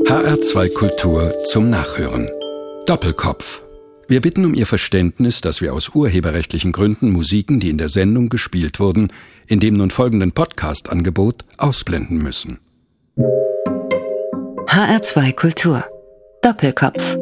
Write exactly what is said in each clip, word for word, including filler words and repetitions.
H R zwei Kultur zum Nachhören. Doppelkopf. Wir bitten um Ihr Verständnis, dass wir aus urheberrechtlichen Gründen Musiken, die in der Sendung gespielt wurden, in dem nun folgenden Podcast-Angebot ausblenden müssen. H R zwei Kultur. Doppelkopf.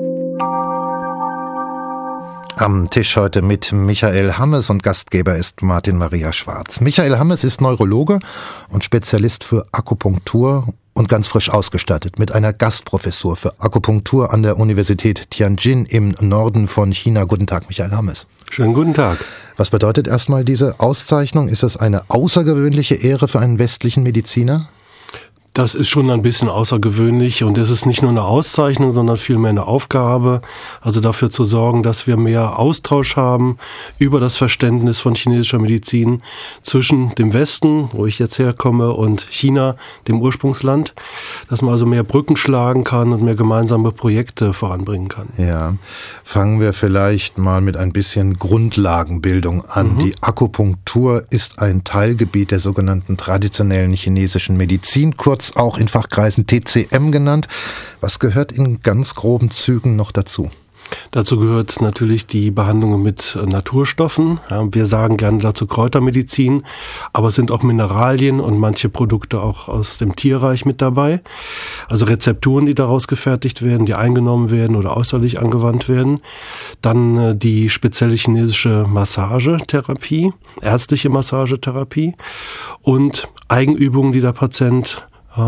Am Tisch heute mit Michael Hammes und Gastgeber ist Martin Maria Schwarz. Michael Hammes ist Neurologe und Spezialist für Akupunktur und ganz frisch ausgestattet mit einer Gastprofessur für Akupunktur an der Universität Tianjin im Norden von China. Guten Tag, Michael Hammes. Schönen guten Tag. Was bedeutet erstmal diese Auszeichnung? Ist das eine außergewöhnliche Ehre für einen westlichen Mediziner? Das ist schon ein bisschen außergewöhnlich und es ist nicht nur eine Auszeichnung, sondern vielmehr eine Aufgabe, also dafür zu sorgen, dass wir mehr Austausch haben über das Verständnis von chinesischer Medizin zwischen dem Westen, wo ich jetzt herkomme, und China, dem Ursprungsland, dass man also mehr Brücken schlagen kann und mehr gemeinsame Projekte voranbringen kann. Ja, fangen wir vielleicht mal mit ein bisschen Grundlagenbildung an. Mhm. Die Akupunktur ist ein Teilgebiet der sogenannten traditionellen chinesischen Medizin, kurz auch in Fachkreisen T C M genannt. Was gehört in ganz groben Zügen noch dazu? Dazu gehört natürlich die Behandlung mit Naturstoffen. Ja, wir sagen gerne dazu Kräutermedizin, aber es sind auch Mineralien und manche Produkte auch aus dem Tierreich mit dabei. Also Rezepturen, die daraus gefertigt werden, die eingenommen werden oder äußerlich angewandt werden. Dann äh, die spezielle chinesische Massagetherapie, ärztliche Massagetherapie und Eigenübungen, die der Patient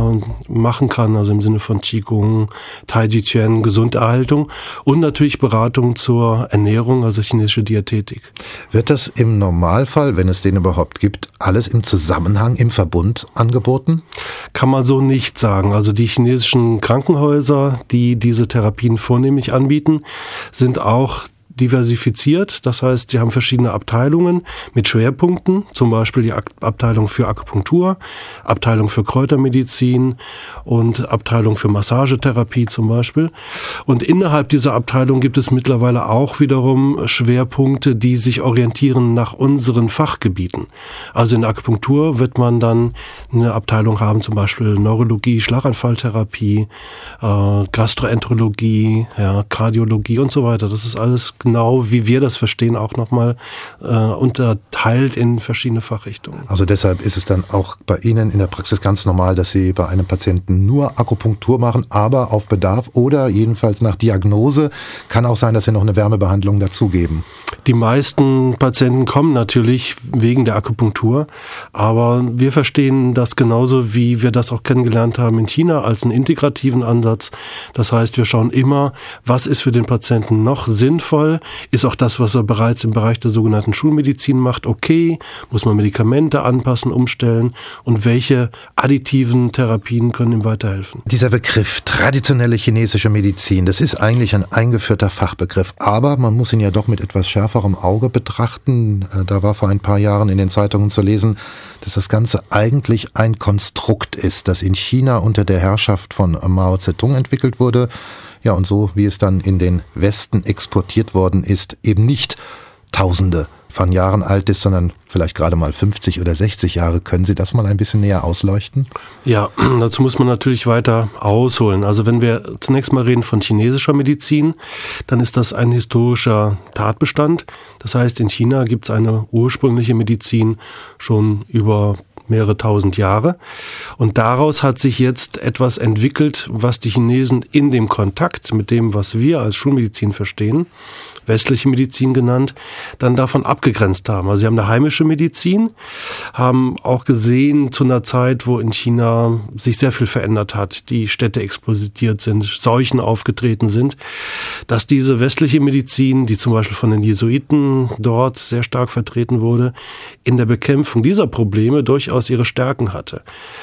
machen kann, also im Sinne von Qigong, Tai Chi Chuan, Gesunderhaltung und natürlich Beratung zur Ernährung, also chinesische Diätetik. Wird das im Normalfall, wenn es den überhaupt gibt, alles im Zusammenhang, im Verbund angeboten? Kann man so nicht sagen. Also die chinesischen Krankenhäuser, die diese Therapien vornehmlich anbieten, sind auch diversifiziert, das heißt, sie haben verschiedene Abteilungen mit Schwerpunkten, zum Beispiel die Abteilung für Akupunktur, Abteilung für Kräutermedizin und Abteilung für Massagetherapie zum Beispiel. Und innerhalb dieser Abteilung gibt es mittlerweile auch wiederum Schwerpunkte, die sich orientieren nach unseren Fachgebieten. Also in der Akupunktur wird man dann eine Abteilung haben, zum Beispiel Neurologie, Schlaganfalltherapie, äh, Gastroenterologie, ja, Kardiologie und so weiter. Das ist alles genau, wie wir das verstehen, auch nochmal äh, unterteilt in verschiedene Fachrichtungen. Also deshalb ist es dann auch bei Ihnen in der Praxis ganz normal, dass Sie bei einem Patienten nur Akupunktur machen, aber auf Bedarf oder jedenfalls nach Diagnose kann auch sein, dass Sie noch eine Wärmebehandlung dazugeben. Die meisten Patienten kommen natürlich wegen der Akupunktur, aber wir verstehen das genauso, wie wir das auch kennengelernt haben in China, als einen integrativen Ansatz. Das heißt, wir schauen immer, was ist für den Patienten noch sinnvoll, ist auch das, was er bereits im Bereich der sogenannten Schulmedizin macht, okay, muss man Medikamente anpassen, umstellen und welche additiven Therapien können ihm weiterhelfen. Dieser Begriff traditionelle chinesische Medizin, das ist eigentlich ein eingeführter Fachbegriff, aber man muss ihn ja doch mit etwas schärferem Auge betrachten. Da war vor ein paar Jahren in den Zeitungen zu lesen, dass das Ganze eigentlich ein Konstrukt ist, das in China unter der Herrschaft von Mao Zedong entwickelt wurde. Ja, und so wie es dann in den Westen exportiert worden ist, eben nicht Tausende von Jahren alt ist, sondern vielleicht gerade mal fünfzig oder sechzig Jahre. Können Sie das mal ein bisschen näher ausleuchten? Ja, dazu muss man natürlich weiter ausholen. Also wenn wir zunächst mal reden von chinesischer Medizin, dann ist das ein historischer Tatbestand. Das heißt, in China gibt es eine ursprüngliche Medizin schon über mehrere tausend Jahre. Und daraus hat sich jetzt etwas entwickelt, was die Chinesen in dem Kontakt mit dem, was wir als Schulmedizin verstehen, westliche Medizin genannt, dann davon abgegrenzt haben. Also sie haben eine heimische Medizin, haben auch gesehen zu einer Zeit, wo in China sich sehr viel verändert hat, die Städte explodiert sind, Seuchen aufgetreten sind, dass diese westliche Medizin, die zum Beispiel von den Jesuiten dort sehr stark vertreten wurde, in der Bekämpfung dieser Probleme durchaus ihre Stärken hatte.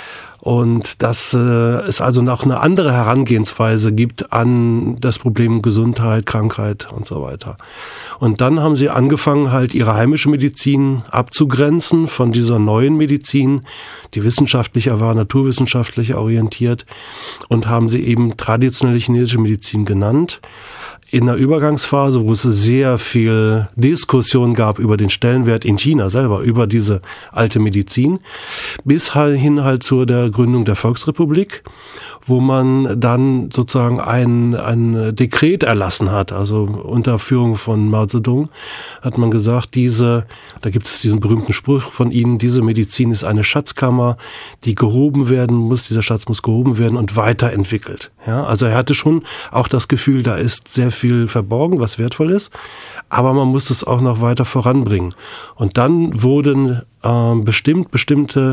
Und dass äh, es also noch eine andere Herangehensweise gibt an das Problem Gesundheit, Krankheit und so weiter. Und dann haben sie angefangen, halt ihre heimische Medizin abzugrenzen von dieser neuen Medizin, die wissenschaftlicher war, naturwissenschaftlicher orientiert, und haben sie eben traditionelle chinesische Medizin genannt. In der Übergangsphase, wo es sehr viel Diskussion gab über den Stellenwert in China selber, über diese alte Medizin, bis hin halt zu der Gründung der Volksrepublik, wo man dann sozusagen ein, ein Dekret erlassen hat, also unter Führung von Mao Zedong hat man gesagt, diese, da gibt es diesen berühmten Spruch von ihnen, diese Medizin ist eine Schatzkammer, die gehoben werden muss, dieser Schatz muss gehoben werden und weiterentwickelt. Ja, also er hatte schon auch das Gefühl, da ist sehr viel verborgen, was wertvoll ist, aber man muss es auch noch weiter voranbringen. Und dann wurden ähm, bestimmt bestimmte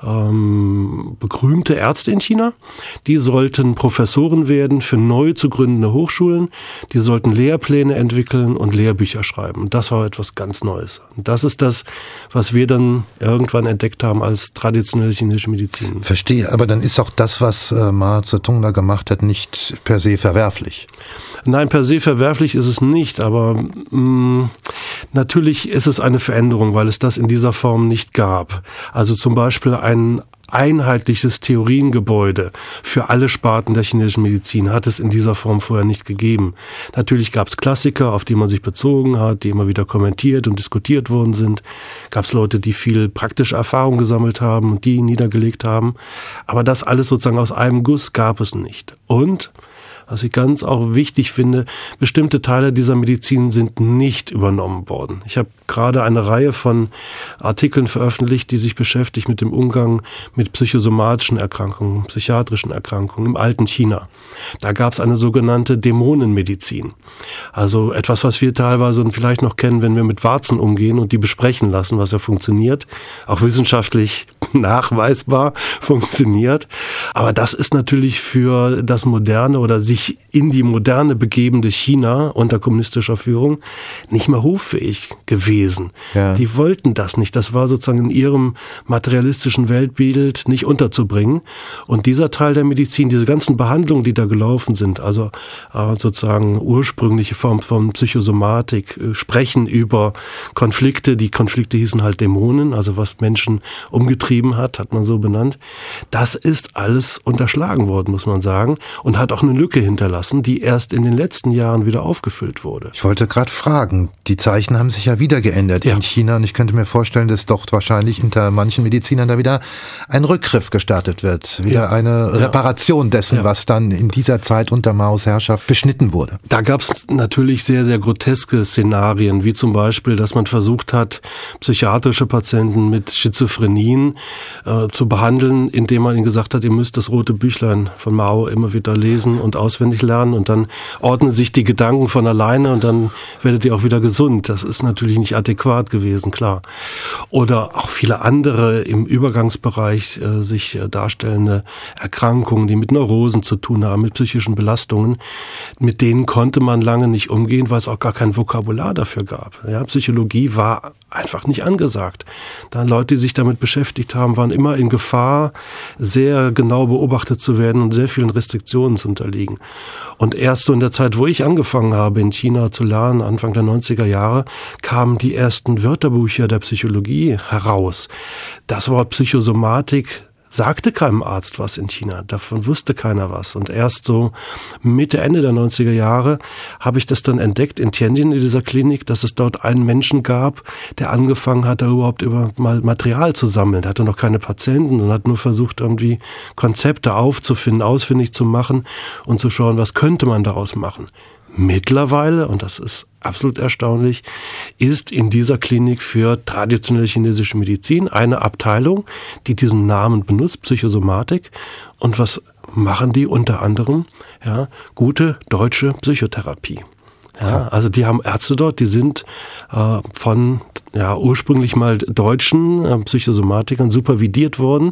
ähm, berühmte Ärzte in China, die sollten Professoren werden für neu zu gründende Hochschulen, die sollten Lehrpläne entwickeln und Lehrbücher schreiben. Und das war etwas ganz Neues. Und das ist das, was wir dann irgendwann entdeckt haben als traditionelle chinesische Medizin. Verstehe, aber dann ist auch das, was äh, Mao Zedong da gemacht hat, nicht per se verwerflich. Nein, per se verwerflich ist es nicht, aber mh, natürlich ist es eine Veränderung, weil es das in dieser Form nicht gab. Also zum Beispiel ein einheitliches Theoriengebäude für alle Sparten der chinesischen Medizin hat es in dieser Form vorher nicht gegeben. Natürlich gab es Klassiker, auf die man sich bezogen hat, die immer wieder kommentiert und diskutiert worden sind. Gab es Leute, die viel praktische Erfahrung gesammelt haben und die niedergelegt haben. Aber das alles sozusagen aus einem Guss gab es nicht. Und was ich ganz auch wichtig finde, bestimmte Teile dieser Medizin sind nicht übernommen worden. Ich habe gerade eine Reihe von Artikeln veröffentlicht, die sich beschäftigt mit dem Umgang mit psychosomatischen Erkrankungen, psychiatrischen Erkrankungen im alten China. Da gab es eine sogenannte Dämonenmedizin. Also etwas, was wir teilweise vielleicht noch kennen, wenn wir mit Warzen umgehen und die besprechen lassen, was ja funktioniert, auch wissenschaftlich nachweisbar funktioniert. Aber das ist natürlich für das moderne oder sich in die Moderne begebende China unter kommunistischer Führung nicht mehr hoffähig gewesen. Ja. Die wollten das nicht. Das war sozusagen in ihrem materialistischen Weltbild nicht unterzubringen. Und dieser Teil der Medizin, diese ganzen Behandlungen, die da gelaufen sind, also äh, sozusagen ursprüngliche Form von Psychosomatik, äh, sprechen über Konflikte, die Konflikte hießen halt Dämonen, also was Menschen umgetrieben hat, hat man so benannt. Das ist alles unterschlagen worden, muss man sagen, und hat auch eine Lücke hinterlassen, die erst in den letzten Jahren wieder aufgefüllt wurde. Ich wollte gerade fragen, die Zeichen haben sich ja wieder geändert ja. in China und ich könnte mir vorstellen, dass dort wahrscheinlich hinter manchen Medizinern da wieder ein Rückgriff gestartet wird, wieder ja. eine Reparation dessen, ja. was dann in dieser Zeit unter Maos Herrschaft beschnitten wurde. Da gab es natürlich sehr, sehr groteske Szenarien, wie zum Beispiel, dass man versucht hat, psychiatrische Patienten mit Schizophrenien äh, zu behandeln, indem man ihnen gesagt hat, ihr müsst das rote Büchlein von Mao immer wieder lesen und auswendig lernen und dann ordnen sich die Gedanken von alleine und dann werdet ihr auch wieder gesund. Das ist natürlich nicht adäquat gewesen, klar. Oder auch viele andere im Übergangsbereich äh, sich äh, darstellende Erkrankungen, die mit Neurosen zu tun haben, mit psychischen Belastungen, mit denen konnte man lange nicht umgehen, weil es auch gar kein Vokabular dafür gab. Ja, Psychologie war einfach nicht angesagt. Dann Leute, die sich damit beschäftigt haben, waren immer in Gefahr, sehr genau beobachtet zu werden und sehr vielen Restriktionen zu unterliegen. Und erst so in der Zeit, wo ich angefangen habe, in China zu lernen, Anfang der neunziger Jahre, kamen die ersten Wörterbücher der Psychologie heraus. Das Wort Psychosomatik sagte keinem Arzt was in China, davon wusste keiner was. Und erst so Mitte, Ende der neunziger Jahre habe ich das dann entdeckt in Tianjin, in dieser Klinik, dass es dort einen Menschen gab, der angefangen hat, da überhaupt über mal Material zu sammeln. Der hatte noch keine Patienten und hat nur versucht, irgendwie Konzepte aufzufinden, ausfindig zu machen und zu schauen, was könnte man daraus machen. Mittlerweile, und das ist absolut erstaunlich, ist in dieser Klinik für traditionelle chinesische Medizin eine Abteilung, die diesen Namen benutzt, Psychosomatik. Und was machen die unter anderem? Ja, gute deutsche Psychotherapie. Ja, also die haben Ärzte dort, die sind äh, von ja ursprünglich mal deutschen äh, Psychosomatikern supervidiert worden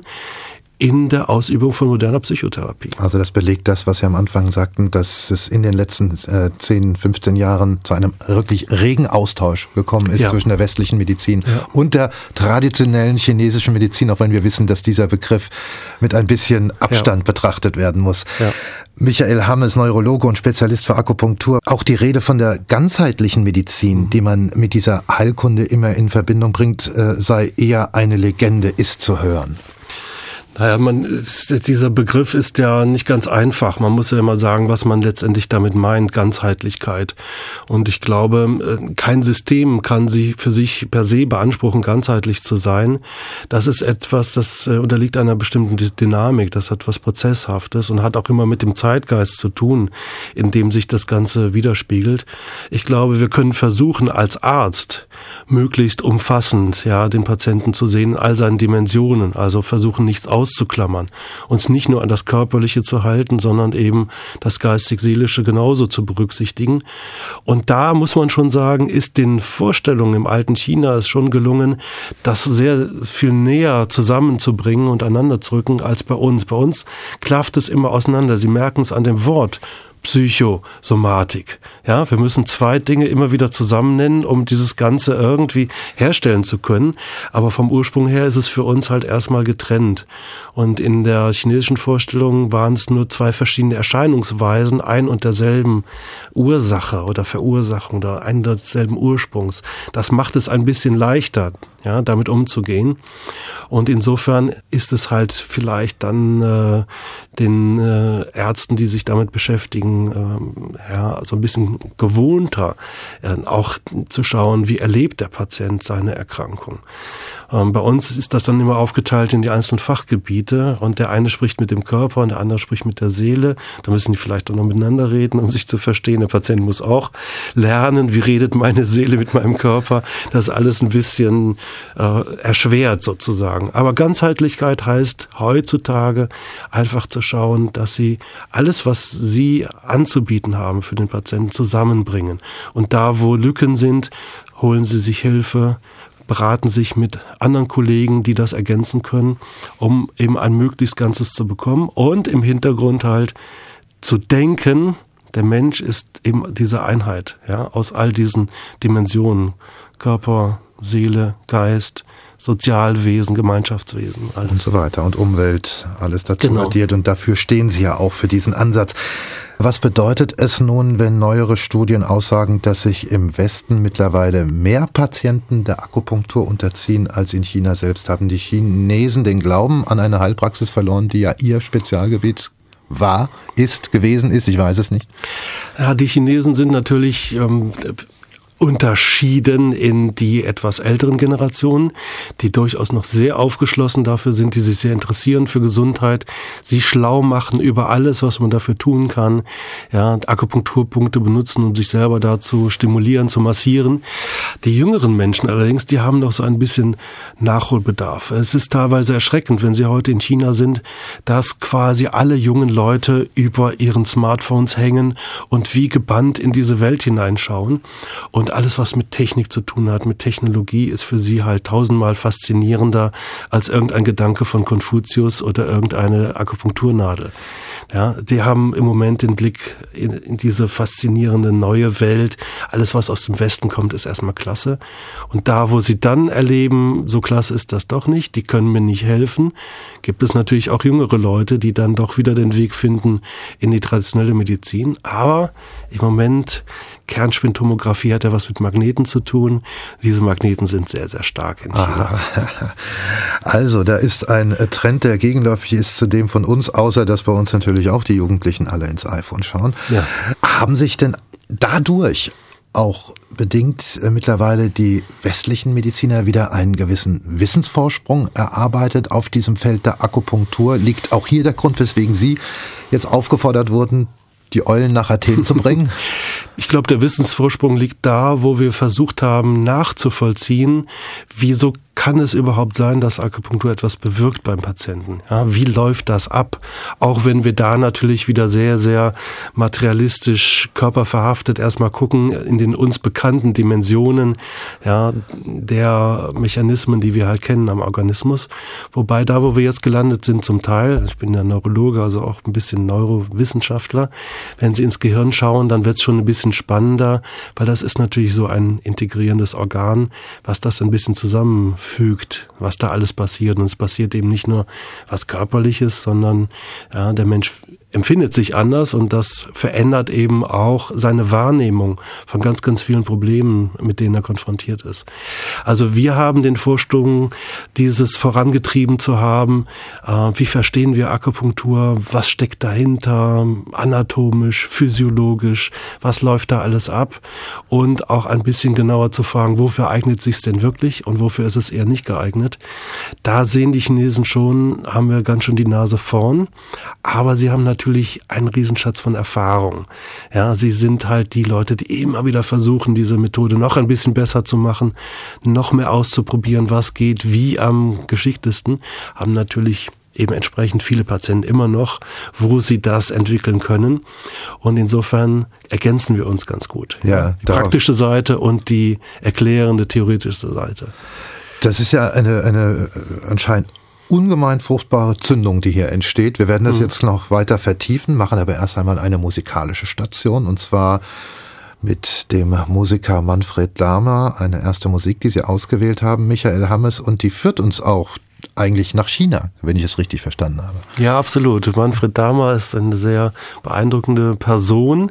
in der Ausübung von moderner Psychotherapie. Also das belegt das, was Sie am Anfang sagten, dass es in den letzten äh, zehn, fünfzehn Jahren zu einem wirklich regen Austausch gekommen ist ja. zwischen der westlichen Medizin ja. und der traditionellen chinesischen Medizin, auch wenn wir wissen, dass dieser Begriff mit ein bisschen Abstand ja. betrachtet werden muss. Ja. Michael Hammes, Neurologe und Spezialist für Akupunktur. Auch die Rede von der ganzheitlichen Medizin, mhm. die man mit dieser Heilkunde immer in Verbindung bringt, äh, sei eher eine Legende, ist zu hören. Naja, man, ist, dieser Begriff ist ja nicht ganz einfach. Man muss ja immer sagen, was man letztendlich damit meint, Ganzheitlichkeit. Und ich glaube, kein System kann sie für sich per se beanspruchen, ganzheitlich zu sein. Das ist etwas, das unterliegt einer bestimmten Dynamik, das hat was Prozesshaftes und hat auch immer mit dem Zeitgeist zu tun, in dem sich das Ganze widerspiegelt. Ich glaube, wir können versuchen, als Arzt möglichst umfassend, ja, den Patienten zu sehen in all seinen Dimensionen, also versuchen, nichts auszuklammern, uns nicht nur an das Körperliche zu halten, sondern eben das Geistig-Seelische genauso zu berücksichtigen. Und da muss man schon sagen, ist den Vorstellungen im alten China es schon gelungen, das sehr viel näher zusammenzubringen und aneinander zu rücken als bei uns. Bei uns klafft es immer auseinander. Sie merken es an dem Wort Psychosomatik. Ja, wir müssen zwei Dinge immer wieder zusammen nennen, um dieses Ganze irgendwie herstellen zu können. Aber vom Ursprung her ist es für uns halt erstmal getrennt. Und in der chinesischen Vorstellung waren es nur zwei verschiedene Erscheinungsweisen ein und derselben Ursache oder Verursachung oder ein und derselben Ursprungs. Das macht es ein bisschen leichter, ja, damit umzugehen. Und insofern ist es halt vielleicht dann äh, den äh, Ärzten, die sich damit beschäftigen, äh, ja, so ein bisschen gewohnter, äh, auch zu schauen, wie erlebt der Patient seine Erkrankung. Ähm, bei uns ist das dann immer aufgeteilt in die einzelnen Fachgebiete und der eine spricht mit dem Körper und der andere spricht mit der Seele. Da müssen die vielleicht auch noch miteinander reden, um sich zu verstehen. Der Patient muss auch lernen, wie redet meine Seele mit meinem Körper. Das ist alles ein bisschen äh, erschwert sozusagen. Aber Ganzheitlichkeit heißt heutzutage einfach zu schauen, dass sie alles, was sie anzubieten haben für den Patienten, zusammenbringen. Und da, wo Lücken sind, holen sie sich Hilfe, beraten sich mit anderen Kollegen, die das ergänzen können, um eben ein möglichst Ganzes zu bekommen und im Hintergrund halt zu denken, der Mensch ist eben diese Einheit, ja, aus all diesen Dimensionen, Körper, Seele, Geist, Sozialwesen, Gemeinschaftswesen, alles. Und so weiter und Umwelt, alles dazu Genau. addiert und dafür stehen Sie ja auch für diesen Ansatz. Was bedeutet es nun, wenn neuere Studien aussagen, dass sich im Westen mittlerweile mehr Patienten der Akupunktur unterziehen als in China selbst? Haben die Chinesen den Glauben an eine Heilpraxis verloren, die ja ihr Spezialgebiet war, ist, gewesen ist? Ich weiß es nicht. Ja, die Chinesen sind natürlich ähm, unterschieden in die etwas älteren Generationen, die durchaus noch sehr aufgeschlossen dafür sind, die sich sehr interessieren für Gesundheit, sie schlau machen über alles, was man dafür tun kann, ja, Akupunkturpunkte benutzen, um sich selber da zu stimulieren, zu massieren. Die jüngeren Menschen allerdings, die haben noch so ein bisschen Nachholbedarf. Es ist teilweise erschreckend, wenn sie heute in China sind, dass quasi alle jungen Leute über ihren Smartphones hängen und wie gebannt in diese Welt hineinschauen. Und Und alles, was mit Technik zu tun hat, mit Technologie, ist für sie halt tausendmal faszinierender als irgendein Gedanke von Konfuzius oder irgendeine Akupunkturnadel. Ja, die haben im Moment den Blick in, in diese faszinierende neue Welt. Alles, was aus dem Westen kommt, ist erstmal klasse. Und da, wo sie dann erleben, so klasse ist das doch nicht, die können mir nicht helfen, gibt es natürlich auch jüngere Leute, die dann doch wieder den Weg finden in die traditionelle Medizin. Aber im Moment, Kernspintomographie hat ja was mit Magneten zu tun. Diese Magneten sind sehr, sehr stark in China. Aha. Also, da ist ein Trend, der gegenläufig ist zu dem von uns, außer dass bei uns natürlich auch die Jugendlichen alle ins iPhone schauen. Ja. Haben sich denn dadurch auch bedingt äh, mittlerweile die westlichen Mediziner wieder einen gewissen Wissensvorsprung erarbeitet auf diesem Feld der Akupunktur? Liegt auch hier der Grund, weswegen Sie jetzt aufgefordert wurden, die Eulen nach Athen zu bringen? Ich glaube, der Wissensvorsprung liegt da, wo wir versucht haben nachzuvollziehen, wieso kann es überhaupt sein, dass Akupunktur etwas bewirkt beim Patienten? Ja, wie läuft das ab? Auch wenn wir da natürlich wieder sehr, sehr materialistisch, körperverhaftet erstmal gucken in den uns bekannten Dimensionen, ja, der Mechanismen, die wir halt kennen am Organismus. Wobei da, wo wir jetzt gelandet sind zum Teil, ich bin ja Neurologe, also auch ein bisschen Neurowissenschaftler, wenn Sie ins Gehirn schauen, dann wird es schon ein bisschen spannender, weil das ist natürlich so ein integrierendes Organ, was das ein bisschen zusammenfügt, was da alles passiert. Und es passiert eben nicht nur was Körperliches, sondern ja, der Mensch empfindet sich anders und das verändert eben auch seine Wahrnehmung von ganz, ganz vielen Problemen, mit denen er konfrontiert ist. Also wir haben den Vorsprung, dieses vorangetrieben zu haben. Äh, wie verstehen wir Akupunktur? Was steckt dahinter? Anatomisch, physiologisch? Was läuft da alles ab? Und auch ein bisschen genauer zu fragen, wofür eignet sich's denn wirklich und wofür ist es eher nicht geeignet? Da sehen die Chinesen schon, haben wir ganz schön die Nase vorn. Aber sie haben natürlich natürlich einen Riesenschatz von Erfahrung. Ja, sie sind halt die Leute, die immer wieder versuchen, diese Methode noch ein bisschen besser zu machen, noch mehr auszuprobieren, was geht, wie am geschicktesten, haben natürlich eben entsprechend viele Patienten immer noch, wo sie das entwickeln können. Und insofern ergänzen wir uns ganz gut. Ja, die praktische Seite und die erklärende, theoretische Seite. Das ist ja eine, eine anscheinend ungemein fruchtbare Zündung, die hier entsteht. Wir werden das mhm. jetzt noch weiter vertiefen, machen aber erst einmal eine musikalische Station, und zwar mit dem Musiker Manfred Dahmer, eine erste Musik, die Sie ausgewählt haben, Michael Hammes, und die führt uns auch eigentlich nach China, wenn ich es richtig verstanden habe. Ja, absolut. Manfred Dahmer ist eine sehr beeindruckende Person,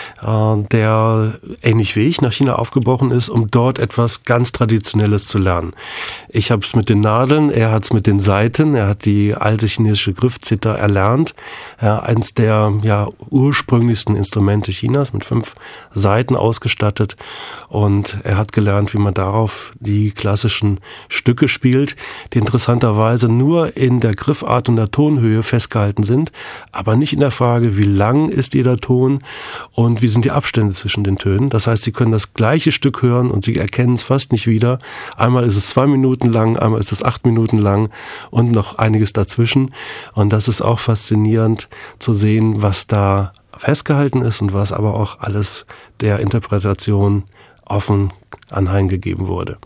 der ähnlich wie ich nach China aufgebrochen ist, um dort etwas ganz Traditionelles zu lernen. Ich habe es mit den Nadeln, er hat es mit den Saiten, er hat die alte chinesische Griffzither erlernt, ja, eins der ja, ursprünglichsten Instrumente Chinas, mit fünf Saiten ausgestattet, und er hat gelernt, wie man darauf die klassischen Stücke spielt, die interessanterweise nur in der Griffart und der Tonhöhe festgehalten sind, aber nicht in der Frage, wie lang ist jeder Ton und wie sind die Abstände zwischen den Tönen. Das heißt, Sie können das gleiche Stück hören und Sie erkennen es fast nicht wieder. Einmal ist es zwei Minuten lang, einmal ist es acht Minuten lang und noch einiges dazwischen. Und das ist auch faszinierend zu sehen, was da festgehalten ist und was aber auch alles der Interpretation offen anheimgegeben wurde.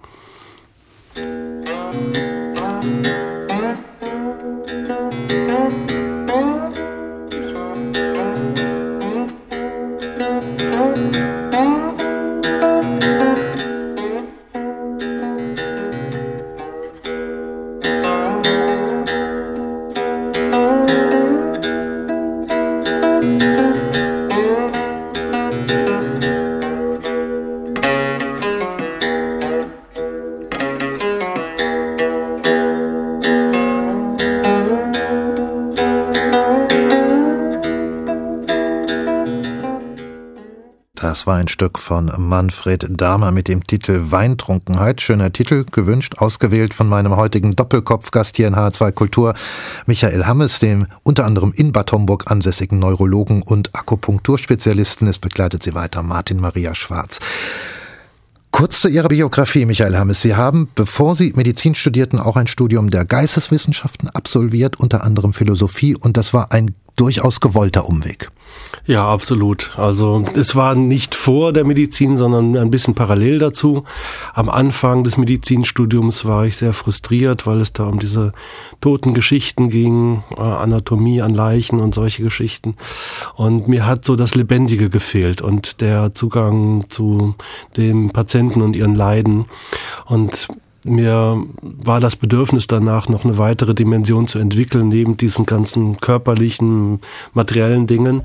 Das war ein Stück von Manfred Dahmer mit dem Titel Weintrunkenheit. Schöner Titel, gewünscht, ausgewählt von meinem heutigen Doppelkopfgast hier in H R zwei Kultur, Michael Hammes, dem unter anderem in Bad Homburg ansässigen Neurologen und Akupunkturspezialisten. Es begleitet Sie weiter Martin Maria Schwarz. Kurz zu Ihrer Biografie, Michael Hammes. Sie haben, bevor Sie Medizin studierten, auch ein Studium der Geisteswissenschaften absolviert, unter anderem Philosophie, und das war ein durchaus gewollter Umweg. Ja, absolut. Also es war nicht vor der Medizin, sondern ein bisschen parallel dazu. Am Anfang des Medizinstudiums war ich sehr frustriert, weil es da um diese toten Geschichten ging, Anatomie an Leichen und solche Geschichten. Und mir hat so das Lebendige gefehlt und der Zugang zu den Patienten und ihren Leiden. Und mir war das Bedürfnis danach, noch eine weitere Dimension zu entwickeln, neben diesen ganzen körperlichen, materiellen Dingen.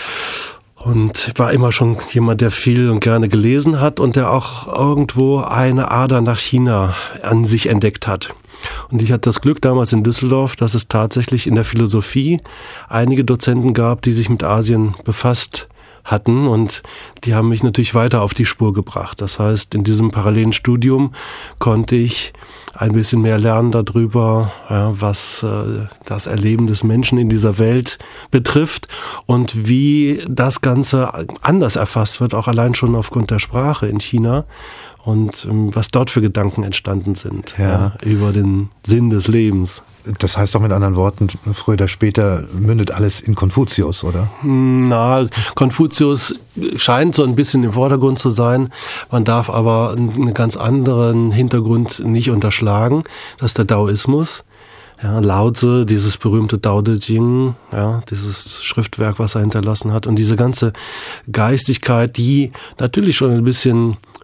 Und war immer schon jemand, der viel und gerne gelesen hat und der auch irgendwo eine Ader nach China an sich entdeckt hat. Und ich hatte das Glück damals in Düsseldorf, dass es tatsächlich in der Philosophie einige Dozenten gab, die sich mit Asien befasst hatten, und die haben mich natürlich weiter auf die Spur gebracht. Das heißt, in diesem parallelen Studium konnte ich ein bisschen mehr lernen darüber, ja, was äh, das Erleben des Menschen in dieser Welt betrifft und wie das Ganze anders erfasst wird, auch allein schon aufgrund der Sprache in China. Und ähm, was dort für Gedanken entstanden sind, ja. Ja, über den Sinn des Lebens. Das heißt doch mit anderen Worten, früher oder später mündet alles in Konfuzius, oder? Na, Konfuzius scheint so ein bisschen im Vordergrund zu sein. Man darf aber einen ganz anderen Hintergrund nicht unterschlagen. Das ist der Daoismus. Ja, Lao Tse, dieses berühmte Tao Te Ching, ja, dieses Schriftwerk, was er hinterlassen hat, und diese ganze Geistigkeit, die natürlich schon ein bisschen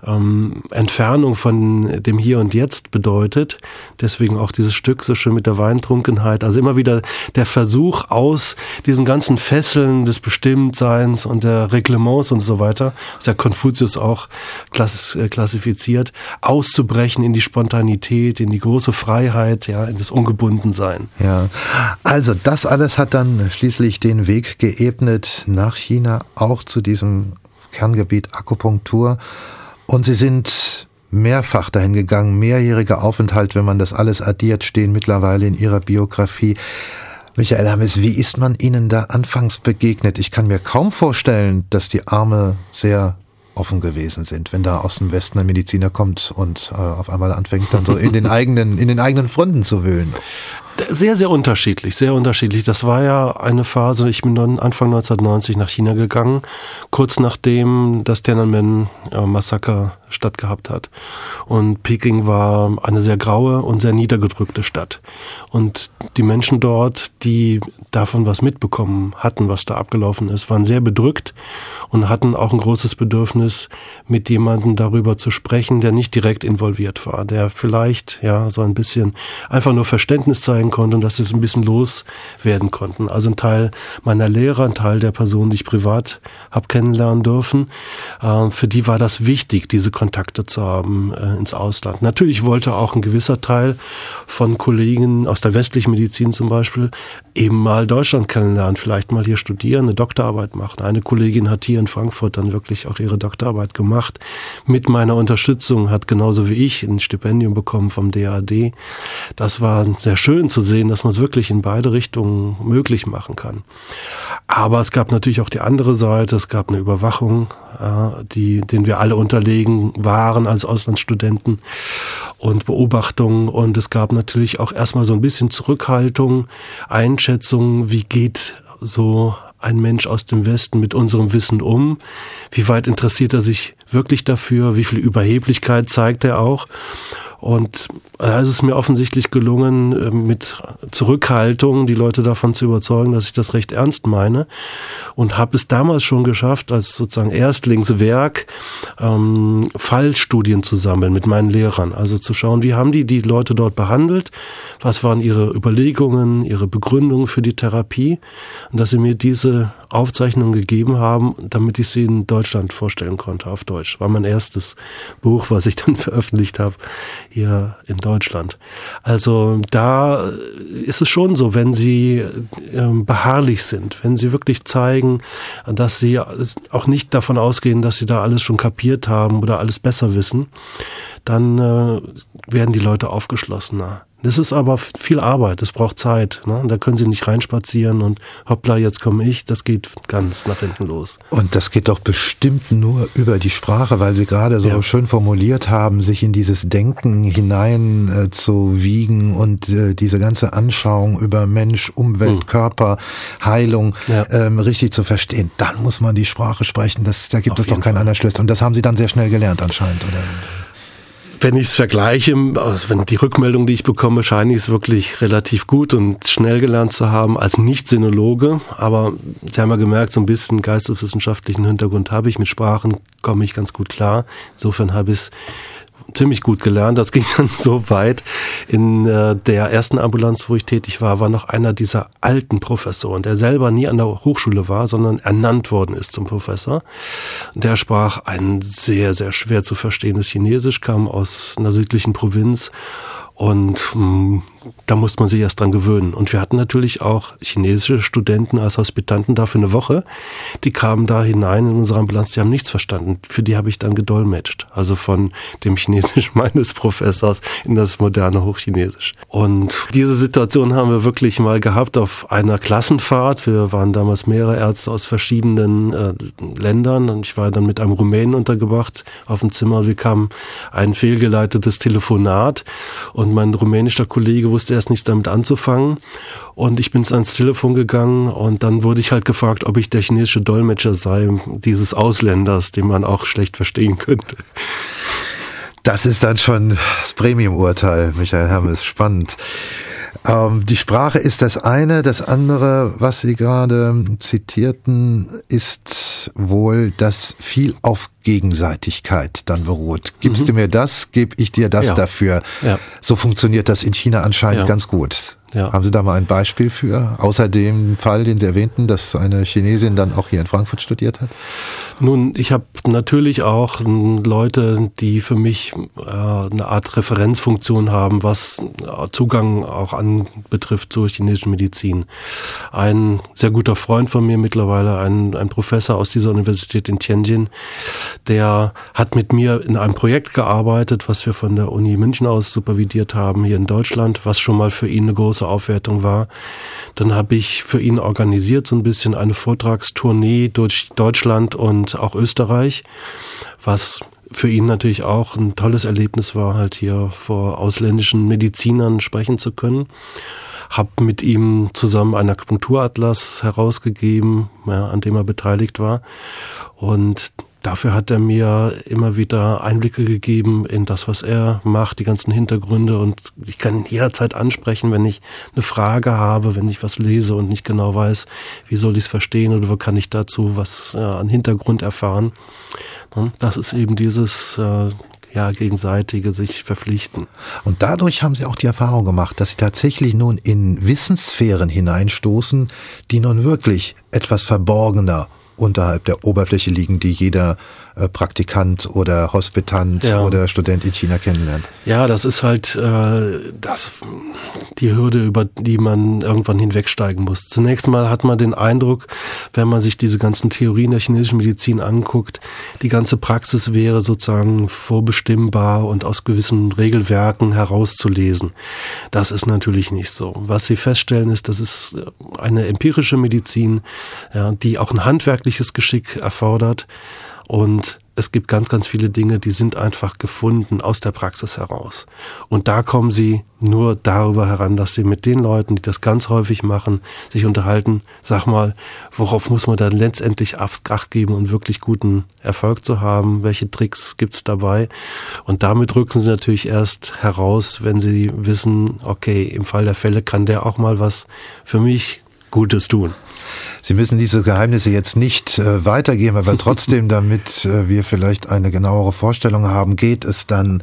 ähm, Entfernung von dem Hier und Jetzt bedeutet. Deswegen auch dieses Stück so schön mit der Weintrunkenheit. Also immer wieder der Versuch, aus diesen ganzen Fesseln des Bestimmtseins und der Reglements und so weiter, was ja Konfuzius auch klass- äh, klassifiziert, auszubrechen in die Spontanität, in die große Freiheit, ja, in das Ungebundensein. Ja, also das alles hat dann schließlich den Weg geebnet nach China, auch zu diesem Kerngebiet Akupunktur. Und Sie sind mehrfach dahin gegangen, mehrjähriger Aufenthalt, wenn man das alles addiert, stehen mittlerweile in Ihrer Biografie. Michael Hammes, wie ist man Ihnen da anfangs begegnet? Ich kann mir kaum vorstellen, dass die Arme sehr offen gewesen sind, wenn da aus dem Westen ein Mediziner kommt und äh, auf einmal anfängt, dann so in den eigenen, in den eigenen Freunden zu wühlen. Sehr, sehr unterschiedlich, sehr unterschiedlich. Das war ja eine Phase, ich bin dann Anfang neunzehnhundertneunzig nach China gegangen, kurz nachdem das Tiananmen-Massaker stattgehabt hat. Und Peking war eine sehr graue und sehr niedergedrückte Stadt. Und die Menschen dort, die davon was mitbekommen hatten, was da abgelaufen ist, waren sehr bedrückt und hatten auch ein großes Bedürfnis, mit jemandem darüber zu sprechen, der nicht direkt involviert war, der vielleicht ja so ein bisschen einfach nur Verständnis zeigen konnte und dass sie es ein bisschen loswerden konnten. Also ein Teil meiner Lehrer, ein Teil der Personen, die ich privat habe kennenlernen dürfen, äh, für die war das wichtig, diese Kontakte zu haben äh, ins Ausland. Natürlich wollte auch ein gewisser Teil von Kollegen aus der westlichen Medizin zum Beispiel eben mal Deutschland kennenlernen, vielleicht mal hier studieren, eine Doktorarbeit machen. Eine Kollegin hat hier in Frankfurt dann wirklich auch ihre Doktorarbeit gemacht. Mit meiner Unterstützung hat genauso wie ich ein Stipendium bekommen vom D A D. Das war sehr schön zu sehen, dass man es wirklich in beide Richtungen möglich machen kann. Aber es gab natürlich auch die andere Seite, es gab eine Überwachung, äh, die, denen wir alle unterlegen waren als Auslandsstudenten und Beobachtungen. Und es gab natürlich auch erstmal so ein bisschen Zurückhaltung, Einschätzung, wie geht so ein Mensch aus dem Westen mit unserem Wissen um? Wie weit interessiert er sich wirklich dafür? Wie viel Überheblichkeit zeigt er auch? Und da ist es mir offensichtlich gelungen, mit Zurückhaltung die Leute davon zu überzeugen, dass ich das recht ernst meine. Und habe es damals schon geschafft, als sozusagen Erstlingswerk ähm, Fallstudien zu sammeln mit meinen Lehrern. Also zu schauen, wie haben die die Leute dort behandelt, was waren ihre Überlegungen, ihre Begründungen für die Therapie. Und dass sie mir diese Aufzeichnungen gegeben haben, damit ich sie in Deutschland vorstellen konnte, auf Deutsch. War mein erstes Buch, was ich dann veröffentlicht habe, hier in Deutschland. Also da ist es schon so, wenn sie äh, beharrlich sind, wenn sie wirklich zeigen, dass sie auch nicht davon ausgehen, dass sie da alles schon kapiert haben oder alles besser wissen, dann äh, werden die Leute aufgeschlossener. Das ist aber viel Arbeit, das braucht Zeit. Ne? Da können Sie nicht reinspazieren und hoppla, jetzt komme ich. Das geht ganz nach hinten los. Und das geht doch bestimmt nur über die Sprache, weil Sie gerade so ja. schön formuliert haben, sich in dieses Denken hinein äh, zu wiegen und äh, diese ganze Anschauung über Mensch, Umwelt, hm. Körper, Heilung ja. ähm, richtig zu verstehen. Dann muss man die Sprache sprechen. Das, da gibt Auf es doch keinen anderen Schlüssel. Und das haben Sie dann sehr schnell gelernt anscheinend, oder? Wenn ich es vergleiche, also wenn die Rückmeldung, die ich bekomme, scheine ich es wirklich relativ gut und schnell gelernt zu haben als Nicht-Sinologe. Aber Sie haben ja gemerkt, so ein bisschen geisteswissenschaftlichen Hintergrund habe ich. Mit Sprachen komme ich ganz gut klar. Insofern habe ich es ziemlich gut gelernt. Das ging dann so weit. In äh, der ersten Ambulanz, wo ich tätig war, war noch einer dieser alten Professoren, der selber nie an der Hochschule war, sondern ernannt worden ist zum Professor. Der sprach ein sehr, sehr schwer zu verstehendes Chinesisch, kam aus einer südlichen Provinz. Und mh, da musste man sich erst dran gewöhnen. Und wir hatten natürlich auch chinesische Studenten als Hospitanten da für eine Woche. Die kamen da hinein in unsere Ambulanz, die haben nichts verstanden. Für die habe ich dann gedolmetscht. Also von dem Chinesisch meines Professors in das moderne Hochchinesisch. Und diese Situation haben wir wirklich mal gehabt auf einer Klassenfahrt. Wir waren damals mehrere Ärzte aus verschiedenen äh, Ländern. Und ich war dann mit einem Rumänen untergebracht auf dem Zimmer. Wir kamen ein fehlgeleitetes Telefonat. Und mein rumänischer Kollege wusste erst nichts damit anzufangen. Und ich bin ans Telefon gegangen und dann wurde ich halt gefragt, ob ich der chinesische Dolmetscher sei, dieses Ausländers, den man auch schlecht verstehen könnte. Das ist dann schon das Premium-Urteil, Michael Hammes, spannend. Ähm, die Sprache ist das eine. Das andere, was Sie gerade zitierten, ist wohl, dass viel auf Gegenseitigkeit dann beruht. Gibst mhm. du mir das, gebe ich dir das ja. dafür. Ja. So funktioniert das in China anscheinend ja. ganz gut. Ja. Haben Sie da mal ein Beispiel für? Außer dem Fall, den Sie erwähnten, dass eine Chinesin dann auch hier in Frankfurt studiert hat? Nun, ich habe natürlich auch Leute, die für mich äh, eine Art Referenzfunktion haben, was Zugang auch anbetrifft zur chinesischen Medizin. Ein sehr guter Freund von mir mittlerweile, ein, ein Professor aus dieser Universität in Tianjin, der hat mit mir in einem Projekt gearbeitet, was wir von der Uni München aus supervidiert haben, hier in Deutschland, was schon mal für ihn eine große Aufwertung war. Dann habe ich für ihn organisiert so ein bisschen eine Vortragstournee durch Deutschland und auch Österreich, was für ihn natürlich auch ein tolles Erlebnis war, halt hier vor ausländischen Medizinern sprechen zu können. Hab mit ihm zusammen einen Akupunkturatlas herausgegeben, ja, an dem er beteiligt war. Und dafür hat er mir immer wieder Einblicke gegeben in das, was er macht, die ganzen Hintergründe. Und ich kann ihn jederzeit ansprechen, wenn ich eine Frage habe, wenn ich was lese und nicht genau weiß, wie soll ich es verstehen oder wo kann ich dazu was ja, an Hintergrund erfahren. Das ist eben dieses äh, ja, gegenseitige sich verpflichten. Und dadurch haben Sie auch die Erfahrung gemacht, dass Sie tatsächlich nun in Wissenssphären hineinstoßen, die nun wirklich etwas verborgener unterhalb der Oberfläche liegen, die jeder äh, Praktikant oder Hospitant ja. oder Student in China kennenlernt. Ja, das ist halt äh, das, die Hürde, über die man irgendwann hinwegsteigen muss. Zunächst mal hat man den Eindruck, wenn man sich diese ganzen Theorien der chinesischen Medizin anguckt, die ganze Praxis wäre sozusagen vorbestimmbar und aus gewissen Regelwerken herauszulesen. Das ist natürlich nicht so. Was Sie feststellen ist, das ist eine empirische Medizin, ja, die auch ein Handwerk Geschick erfordert und es gibt ganz, ganz viele Dinge, die sind einfach gefunden aus der Praxis heraus. Und da kommen Sie nur darüber heran, dass Sie mit den Leuten, die das ganz häufig machen, sich unterhalten, sag mal, worauf muss man dann letztendlich Acht geben, um wirklich guten Erfolg zu haben? Welche Tricks gibt's dabei? Und damit rücken Sie natürlich erst heraus, wenn Sie wissen, okay, im Fall der Fälle kann der auch mal was für mich Gutes tun. Sie müssen diese Geheimnisse jetzt nicht äh, weitergeben, aber trotzdem, damit äh, wir vielleicht eine genauere Vorstellung haben, geht es dann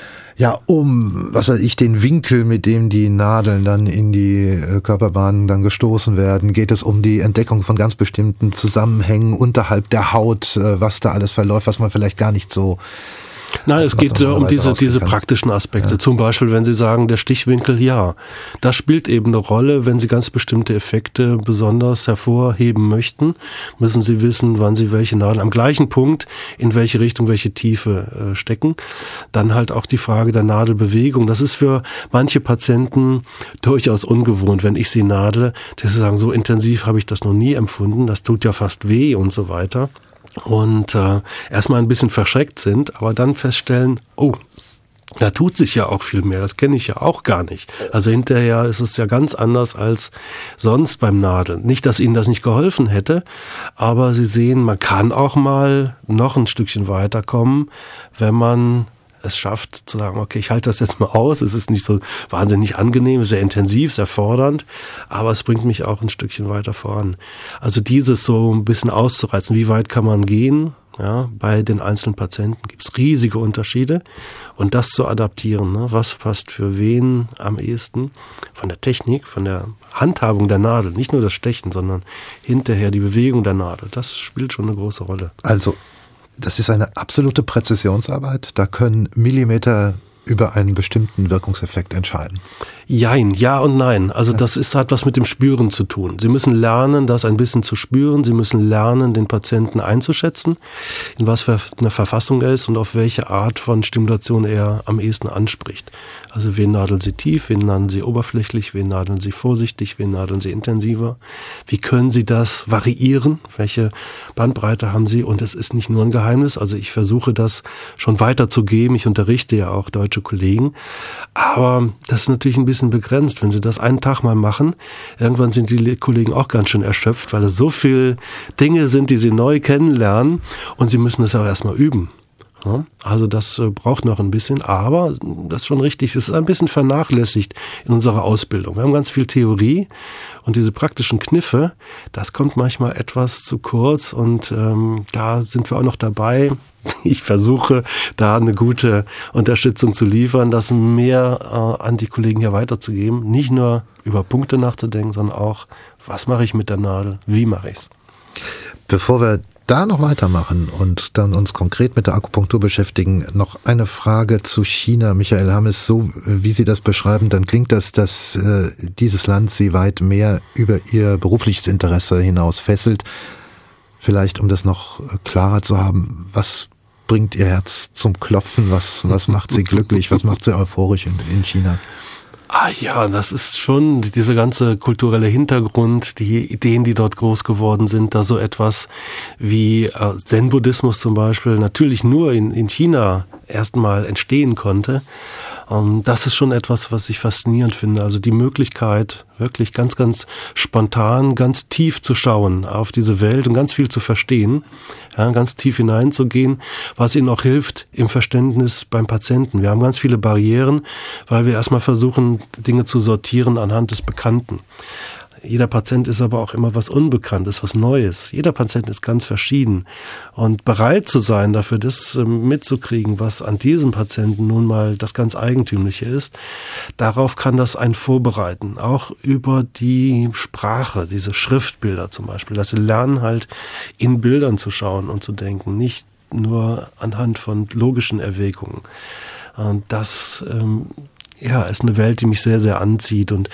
ja um, was weiß ich, den Winkel, mit dem die Nadeln dann in die äh, Körperbahnen dann gestoßen werden. Geht es um die Entdeckung von ganz bestimmten Zusammenhängen unterhalb der Haut, äh, was da alles verläuft, was man vielleicht gar nicht so... Nein, es geht um diese, diese praktischen Aspekte. Ja. Zum Beispiel, wenn Sie sagen, der Stichwinkel, ja, das spielt eben eine Rolle. Wenn Sie ganz bestimmte Effekte besonders hervorheben möchten, müssen Sie wissen, wann Sie welche Nadel am gleichen Punkt, in welche Richtung, welche Tiefe äh, stecken. Dann halt auch die Frage der Nadelbewegung. Das ist für manche Patienten durchaus ungewohnt, wenn ich sie nadle, dass sie sagen, so intensiv habe ich das noch nie empfunden, das tut ja fast weh und so weiter. Und äh, erstmal ein bisschen verschreckt sind, aber dann feststellen, oh, da tut sich ja auch viel mehr, das kenne ich ja auch gar nicht. Also hinterher ist es ja ganz anders als sonst beim Nadeln. Nicht, dass Ihnen das nicht geholfen hätte, aber Sie sehen, man kann auch mal noch ein Stückchen weiterkommen, wenn man es schafft zu sagen, okay, ich halte das jetzt mal aus, es ist nicht so wahnsinnig angenehm, sehr intensiv, sehr fordernd, aber es bringt mich auch ein Stückchen weiter voran. Also dieses so ein bisschen auszureizen, wie weit kann man gehen, ja, bei den einzelnen Patienten gibt es riesige Unterschiede und das zu adaptieren, ne, was passt für wen am ehesten, von der Technik, von der Handhabung der Nadel, nicht nur das Stechen, sondern hinterher die Bewegung der Nadel, das spielt schon eine große Rolle. Also das ist eine absolute Präzisionsarbeit. Da können Millimeter über einen bestimmten Wirkungseffekt entscheiden. Jein, ja und nein. Also das ist, hat was mit dem Spüren zu tun. Sie müssen lernen, das ein bisschen zu spüren. Sie müssen lernen, den Patienten einzuschätzen, in was für eine Verfassung er ist und auf welche Art von Stimulation er am ehesten anspricht. Also wen nadeln Sie tief, wen nadeln Sie oberflächlich, wen nadeln Sie vorsichtig, wen nadeln Sie intensiver. Wie können Sie das variieren? Welche Bandbreite haben Sie? Und es ist nicht nur ein Geheimnis. Also ich versuche das schon weiterzugeben. Ich unterrichte ja auch deutsche Kollegen. Aber das ist natürlich ein bisschen begrenzt. Wenn Sie das einen Tag mal machen, irgendwann sind die Kollegen auch ganz schön erschöpft, weil es so viele Dinge sind, die sie neu kennenlernen und sie müssen es auch erstmal üben. Ja, also das äh, braucht noch ein bisschen, aber das ist schon richtig, es ist ein bisschen vernachlässigt in unserer Ausbildung. Wir haben ganz viel Theorie und diese praktischen Kniffe, das kommt manchmal etwas zu kurz und ähm, da sind wir auch noch dabei. Ich versuche, da eine gute Unterstützung zu liefern, das mehr äh, an die Kollegen hier weiterzugeben. Nicht nur über Punkte nachzudenken, sondern auch, was mache ich mit der Nadel, wie mache ich es. Bevor wir da noch weitermachen und dann uns konkret mit der Akupunktur beschäftigen, noch eine Frage zu China. Michael Hammes, so wie Sie das beschreiben, dann klingt das, dass äh, dieses Land Sie weit mehr über Ihr berufliches Interesse hinaus fesselt. Vielleicht, um das noch klarer zu haben, was bringt Ihr Herz zum Klopfen? Was, was macht Sie glücklich? Was macht Sie euphorisch in, in China? Ah ja, das ist schon dieser ganze kulturelle Hintergrund, die Ideen, die dort groß geworden sind, da so etwas wie äh, Zen-Buddhismus zum Beispiel natürlich nur in, in China erstmal entstehen konnte. Ähm, das ist schon etwas, was ich faszinierend finde. Also die Möglichkeit, wirklich ganz, ganz spontan, ganz tief zu schauen auf diese Welt und ganz viel zu verstehen, ja, ganz tief hineinzugehen, was ihnen auch hilft im Verständnis beim Patienten. Wir haben ganz viele Barrieren, weil wir erstmal versuchen, Dinge zu sortieren anhand des Bekannten. Jeder Patient ist aber auch immer was Unbekanntes, was Neues. Jeder Patient ist ganz verschieden. Und bereit zu sein, dafür das mitzukriegen, was an diesem Patienten nun mal das ganz Eigentümliche ist, darauf kann das einen vorbereiten. Auch über die Sprache, diese Schriftbilder zum Beispiel. Dass sie lernen halt in Bildern zu schauen und zu denken, nicht nur anhand von logischen Erwägungen. Und das ähm, ja, ist eine Welt, die mich sehr, sehr anzieht. Und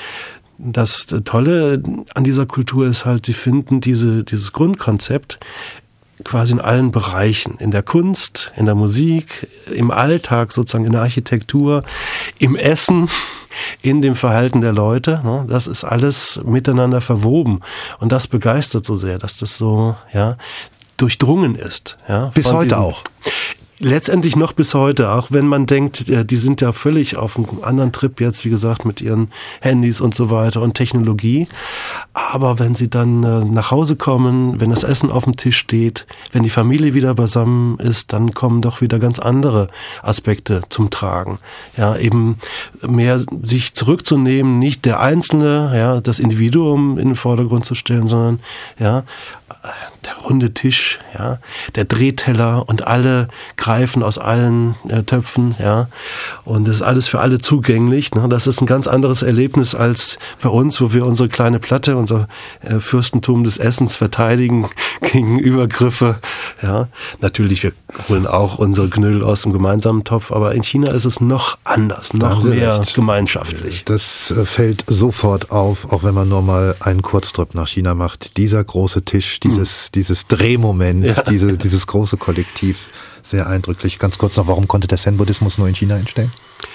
das Tolle an dieser Kultur ist halt, sie finden diese, dieses Grundkonzept quasi in allen Bereichen. In der Kunst, in der Musik, im Alltag sozusagen, in der Architektur, im Essen, in dem Verhalten der Leute. Das ist alles miteinander verwoben. Und das begeistert so sehr, dass das so, ja, durchdrungen ist. Ja, bis heute auch. Letztendlich noch bis heute, auch wenn man denkt, die sind ja völlig auf einem anderen Trip jetzt, wie gesagt, mit ihren Handys und so weiter und Technologie. Aber wenn sie dann nach Hause kommen, wenn das Essen auf dem Tisch steht, wenn die Familie wieder beisammen ist, dann kommen doch wieder ganz andere Aspekte zum Tragen. Ja, eben mehr sich zurückzunehmen, nicht der Einzelne, ja, das Individuum in den Vordergrund zu stellen, sondern, ja, der runde Tisch, ja, der Drehteller und alle greifen aus allen äh, Töpfen, ja, und das ist alles für alle zugänglich. Ne? Das ist ein ganz anderes Erlebnis als bei uns, wo wir unsere kleine Platte, unser äh, Fürstentum des Essens verteidigen gegen Übergriffe. Ja, natürlich, wir holen auch unsere Knödel aus dem gemeinsamen Topf, aber in China ist es noch anders, noch mehr recht. Gemeinschaftlich. Das äh, fällt sofort auf, auch wenn man nur mal einen Kurztrip nach China macht. Dieser große Tisch, dieses, hm. dieses Drehmoment, ja. diese, dieses große Kollektiv, sehr eindrücklich. Ganz kurz noch, warum konnte der Zen-Buddhismus nur in China entstehen?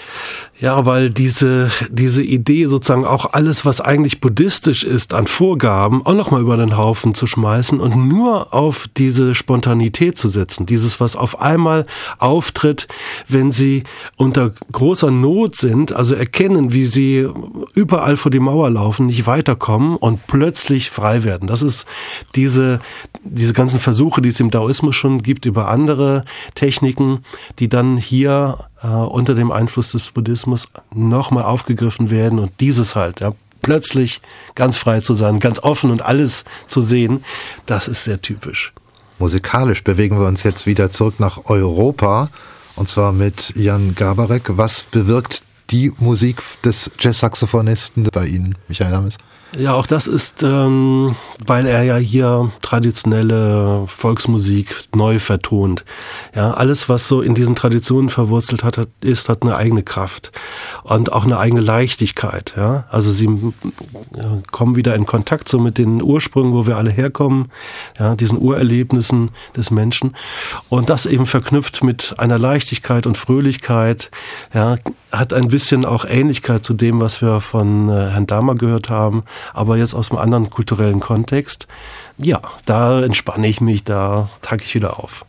Ja, weil diese diese Idee sozusagen auch alles, was eigentlich buddhistisch ist, an Vorgaben auch nochmal über den Haufen zu schmeißen und nur auf diese Spontanität zu setzen. Dieses, was auf einmal auftritt, wenn sie unter großer Not sind, also erkennen, wie sie überall vor die Mauer laufen, nicht weiterkommen und plötzlich frei werden. Das ist diese diese ganzen Versuche, die es im Daoismus schon gibt, über andere Techniken, die dann hier äh, unter dem Einfluss des Buddhismus nochmal aufgegriffen werden und dieses halt, ja, plötzlich ganz frei zu sein, ganz offen und alles zu sehen, das ist sehr typisch. Musikalisch bewegen wir uns jetzt wieder zurück nach Europa und zwar mit Jan Garbarek. Was bewirkt die Musik des Jazzsaxophonisten bei Ihnen, Michael Hammes? Ja, auch das ist, ähm, weil er ja hier traditionelle Volksmusik neu vertont. Ja, alles, was so in diesen Traditionen verwurzelt hat, hat ist, hat eine eigene Kraft und auch eine eigene Leichtigkeit. Ja, also sie äh, kommen wieder in Kontakt so mit den Ursprüngen, wo wir alle herkommen, ja, diesen Urerlebnissen des Menschen und das eben verknüpft mit einer Leichtigkeit und Fröhlichkeit. Ja, hat ein bisschen auch Ähnlichkeit zu dem, was wir von äh, Herrn Dahmer gehört haben, aber jetzt aus einem anderen kulturellen Kontext. Ja, da entspanne ich mich, da tanke ich wieder auf.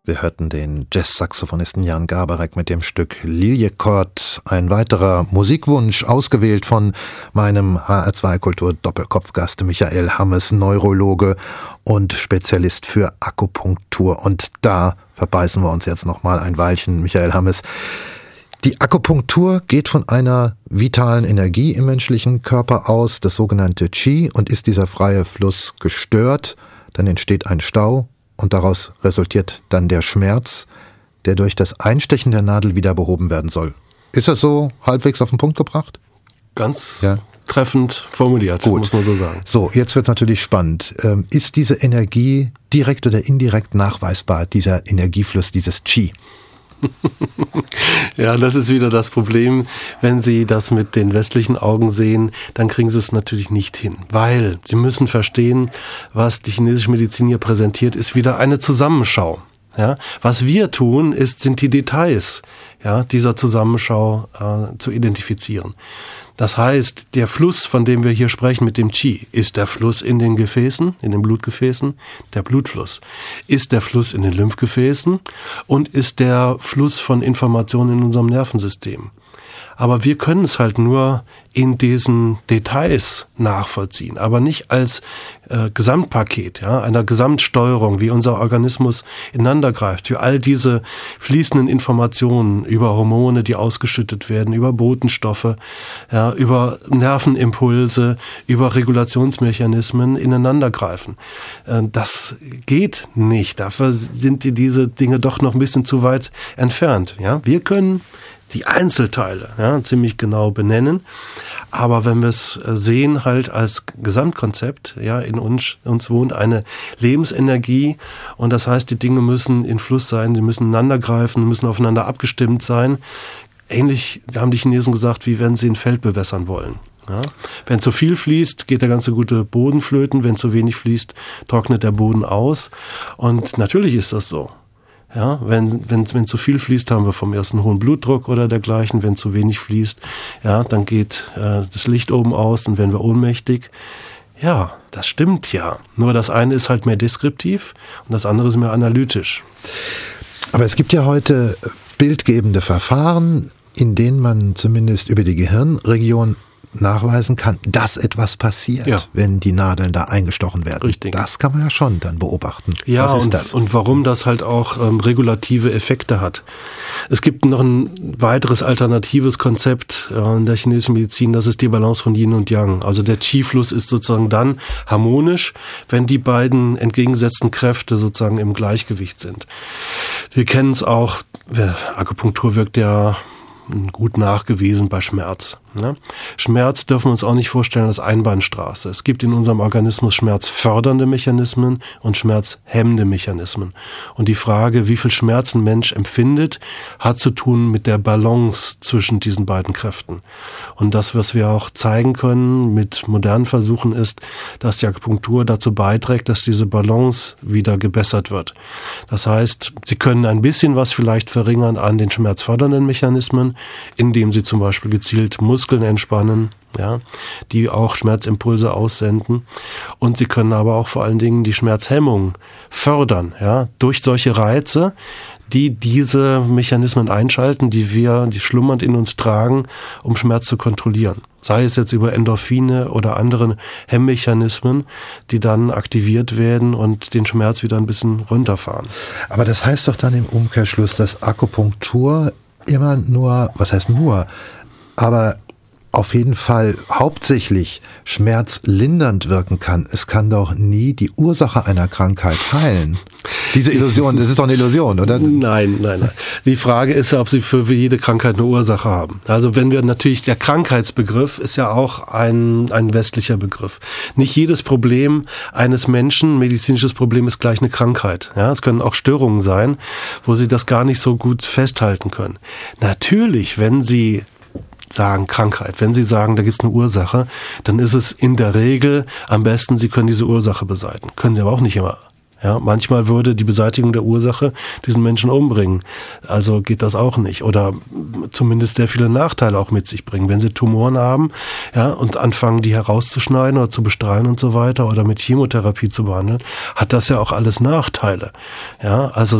Wir hörten den Jazz-Saxophonisten Jan Garbarek mit dem Stück Liljekord, ein weiterer Musikwunsch, ausgewählt von meinem H R zwei Kultur Doppelkopfgast Michael Hammes, Neurologe und Spezialist für Akupunktur. Und da verbeißen wir uns jetzt noch mal ein Weilchen, Michael Hammes. Die Akupunktur geht von einer vitalen Energie im menschlichen Körper aus, das sogenannte Qi, und ist dieser freie Fluss gestört, dann entsteht ein Stau und daraus resultiert dann der Schmerz, der durch das Einstechen der Nadel wieder behoben werden soll. Ist das so halbwegs auf den Punkt gebracht? Ganz ja. treffend formuliert, Gut. muss man so sagen. So, jetzt wird es natürlich spannend. Ähm, ist diese Energie direkt oder indirekt nachweisbar, dieser Energiefluss, dieses Qi? Ja, das ist wieder das Problem. Wenn Sie das mit den westlichen Augen sehen, dann kriegen Sie es natürlich nicht hin. Weil Sie müssen verstehen, was die chinesische Medizin hier präsentiert, ist wieder eine Zusammenschau. Ja, was wir tun, ist, sind die Details, ja, dieser Zusammenschau äh, zu identifizieren. Das heißt, der Fluss, von dem wir hier sprechen mit dem Qi, ist der Fluss in den Gefäßen, in den Blutgefäßen, der Blutfluss. Ist der Fluss in den Lymphgefäßen und ist der Fluss von Informationen in unserem Nervensystem. Aber wir können es halt nur in diesen Details nachvollziehen, aber nicht als äh, Gesamtpaket, ja, einer Gesamtsteuerung, wie unser Organismus ineinander greift, für all diese fließenden Informationen über Hormone, die ausgeschüttet werden, über Botenstoffe, ja, über Nervenimpulse, über Regulationsmechanismen ineinander greifen. Äh, das geht nicht. Dafür sind die, diese Dinge doch noch ein bisschen zu weit entfernt. Ja, wir können die Einzelteile, ja, ziemlich genau benennen. Aber wenn wir es sehen halt als Gesamtkonzept, ja, in uns, uns wohnt eine Lebensenergie und das heißt, die Dinge müssen in Fluss sein, die müssen ineinander greifen, müssen aufeinander abgestimmt sein. Ähnlich haben die Chinesen gesagt, wie wenn sie ein Feld bewässern wollen. Ja, wenn zu viel fließt, geht der ganze gute Boden flöten. Wenn zu wenig fließt, trocknet der Boden aus. Und natürlich ist das so. Ja, wenn, wenn, wenn zu viel fließt, haben wir vom ersten hohen Blutdruck oder dergleichen. Wenn zu wenig fließt, ja, dann geht äh, das Licht oben aus, dann werden wir ohnmächtig. Ja, das stimmt ja. Nur das eine ist halt mehr deskriptiv und das andere ist mehr analytisch. Aber es gibt ja heute bildgebende Verfahren, in denen man zumindest über die Gehirnregion nachweisen kann, dass etwas passiert, ja, wenn die Nadeln da eingestochen werden. Richtig. Das kann man ja schon dann beobachten. Ja, Was ist und, das? und warum das halt auch ähm, regulative Effekte hat. Es gibt noch ein weiteres alternatives Konzept äh, in der chinesischen Medizin, das ist die Balance von Yin und Yang. Also der Qi-Fluss ist sozusagen dann harmonisch, wenn die beiden entgegengesetzten Kräfte sozusagen im Gleichgewicht sind. Wir kennen es auch, Akupunktur wirkt ja gut nachgewiesen bei Schmerz. Ne? Schmerz dürfen wir uns auch nicht vorstellen als Einbahnstraße. Es gibt in unserem Organismus schmerzfördernde Mechanismen und schmerzhemmende Mechanismen. Und die Frage, wie viel Schmerz ein Mensch empfindet, hat zu tun mit der Balance zwischen diesen beiden Kräften. Und das, was wir auch zeigen können mit modernen Versuchen, ist, dass die Akupunktur dazu beiträgt, dass diese Balance wieder gebessert wird. Das heißt, sie können ein bisschen was vielleicht verringern an den schmerzfördernden Mechanismen, indem sie zum Beispiel gezielt Muskeln entspannen, ja, die auch Schmerzimpulse aussenden. Und sie können aber auch vor allen Dingen die Schmerzhemmung fördern, ja, durch solche Reize, die diese Mechanismen einschalten, die wir, die schlummernd in uns tragen, um Schmerz zu kontrollieren. Sei es jetzt über Endorphine oder andere Hemmmechanismen, die dann aktiviert werden und den Schmerz wieder ein bisschen runterfahren. Aber das heißt doch dann im Umkehrschluss, dass Akupunktur immer nur, was heißt nur, aber auf jeden Fall hauptsächlich schmerzlindernd wirken kann. Es kann doch nie die Ursache einer Krankheit heilen. Diese Illusion, das ist doch eine Illusion, oder? Nein, nein, nein. Die Frage ist ja, ob sie für jede Krankheit eine Ursache haben. Also wenn wir natürlich, der Krankheitsbegriff ist ja auch ein, ein westlicher Begriff. Nicht jedes Problem eines Menschen, medizinisches Problem, ist gleich eine Krankheit. Ja, es können auch Störungen sein, wo sie das gar nicht so gut festhalten können. Natürlich, wenn sie sagen Krankheit. Wenn Sie sagen, da gibt es eine Ursache, dann ist es in der Regel am besten, Sie können diese Ursache beseitigen. Können Sie aber auch nicht immer. Ja, manchmal würde die Beseitigung der Ursache diesen Menschen umbringen. Also geht das auch nicht. Oder zumindest sehr viele Nachteile auch mit sich bringen. Wenn Sie Tumoren haben, ja, und anfangen, die herauszuschneiden oder zu bestrahlen und so weiter oder mit Chemotherapie zu behandeln, hat das ja auch alles Nachteile. Ja, also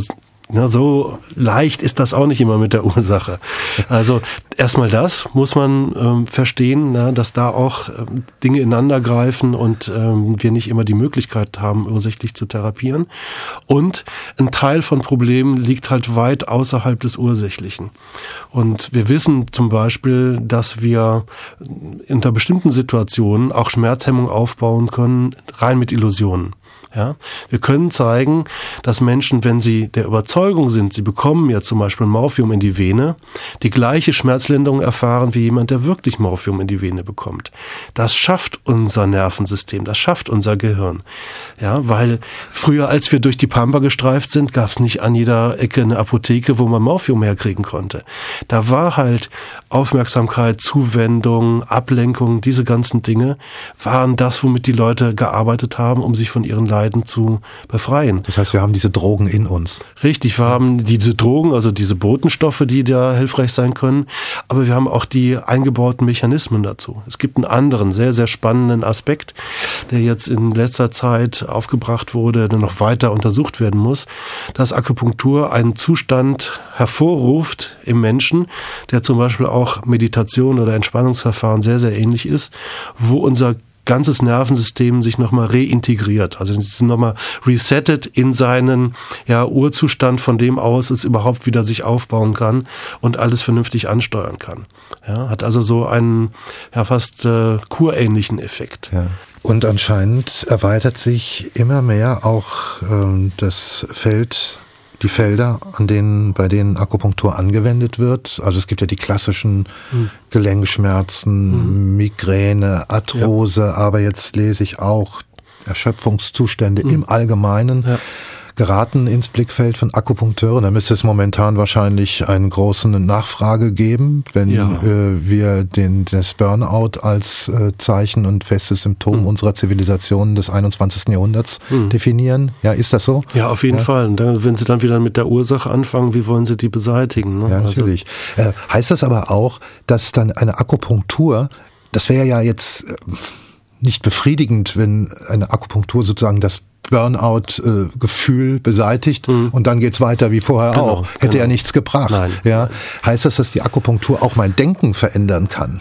Na, so leicht ist das auch nicht immer mit der Ursache. Also erstmal das muss man ähm, verstehen, na, dass da auch ähm, Dinge ineinander greifen und ähm, wir nicht immer die Möglichkeit haben, ursächlich zu therapieren. Und ein Teil von Problemen liegt halt weit außerhalb des Ursächlichen. Und wir wissen zum Beispiel, dass wir unter bestimmten Situationen auch Schmerzhemmung aufbauen können, rein mit Illusionen. Ja, wir können zeigen, dass Menschen, wenn sie der Überzeugung sind, sie bekommen ja zum Beispiel Morphium in die Vene, die gleiche Schmerzlinderung erfahren wie jemand, der wirklich Morphium in die Vene bekommt. Das schafft unser Nervensystem, das schafft unser Gehirn. Ja, weil früher, als wir durch die Pampa gestreift sind, gab es nicht an jeder Ecke eine Apotheke, wo man Morphium herkriegen konnte. Da war halt Aufmerksamkeit, Zuwendung, Ablenkung, diese ganzen Dinge waren das, womit die Leute gearbeitet haben, um sich von ihren Leiden zu befreien. Das heißt, wir haben diese Drogen in uns. Richtig, wir haben diese Drogen, also diese Botenstoffe, die da hilfreich sein können, aber wir haben auch die eingebauten Mechanismen dazu. Es gibt einen anderen, sehr, sehr spannenden Aspekt, der jetzt in letzter Zeit aufgebracht wurde, der noch weiter untersucht werden muss, dass Akupunktur einen Zustand hervorruft im Menschen, der zum Beispiel auch Meditation oder Entspannungsverfahren sehr, sehr ähnlich ist, wo unser ganzes Nervensystem sich nochmal reintegriert, also nochmal resettet in seinen ja, Urzustand, von dem aus es überhaupt wieder sich aufbauen kann und alles vernünftig ansteuern kann. Ja, hat also so einen ja, fast äh, kurähnlichen Effekt. Ja. Und anscheinend erweitert sich immer mehr auch ähm, das Feld, die Felder, an denen, bei denen Akupunktur angewendet wird. Also es gibt ja die klassischen hm. Gelenkschmerzen, hm. Migräne, Arthrose, ja. aber jetzt lese ich auch Erschöpfungszustände hm. im Allgemeinen. Ja. Geraten ins Blickfeld von Akupunkteuren. Da müsste es momentan wahrscheinlich eine große Nachfrage geben, wenn ja. äh, wir den, das Burnout als äh, Zeichen und festes Symptom mhm. unserer Zivilisation des einundzwanzigsten Jahrhunderts mhm. definieren. Ja, ist das so? Ja, auf jeden ja. Fall. Und dann, wenn Sie dann wieder mit der Ursache anfangen, wie wollen Sie die beseitigen? Ne? Ja, natürlich. Also, äh, heißt das aber auch, dass dann eine Akupunktur, das wäre ja jetzt äh, nicht befriedigend, wenn eine Akupunktur sozusagen das Burnout-Gefühl äh, beseitigt mhm. und dann geht's weiter wie vorher genau, auch. Hätte genau. ja nichts gebracht. Nein. Ja. Heißt das, dass die Akupunktur auch mein Denken verändern kann?